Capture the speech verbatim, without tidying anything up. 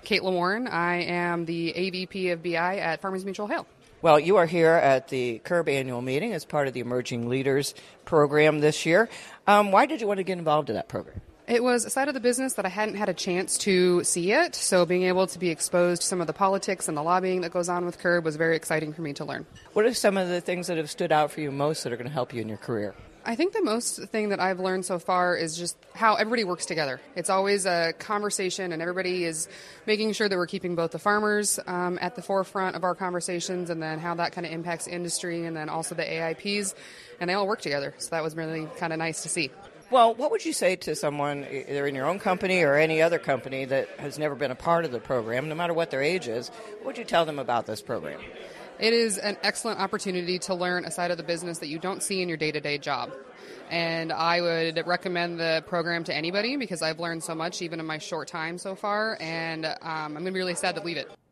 Caitlin Warren. I am the A V P of B I at Farmers Mutual Hale. Well, you are here at the C U R B annual meeting as part of the Emerging Leaders program this year. Um, why did you want to get involved in that program? It was a side of the business that I hadn't had a chance to see yet, so being able to be exposed to some of the politics and the lobbying that goes on with C U R B was very exciting for me to learn. What are some of the things that have stood out for you most that are going to help you in your career? I think the most thing that I've learned so far is just how everybody works together. It's always a conversation, and everybody is making sure that we're keeping both the farmers um, at the forefront of our conversations, and then how that kind of impacts industry, and then also the A I Ps, and they all work together. So that was really kind of nice to see. Well, what would you say to someone, either in your own company or any other company that has never been a part of the program, no matter what their age is? What would you tell them about this program? It is an excellent opportunity to learn a side of the business that you don't see in your day-to-day job. And I would recommend the program to anybody because I've learned so much even in my short time so far, and um, I'm going to be really sad to leave it.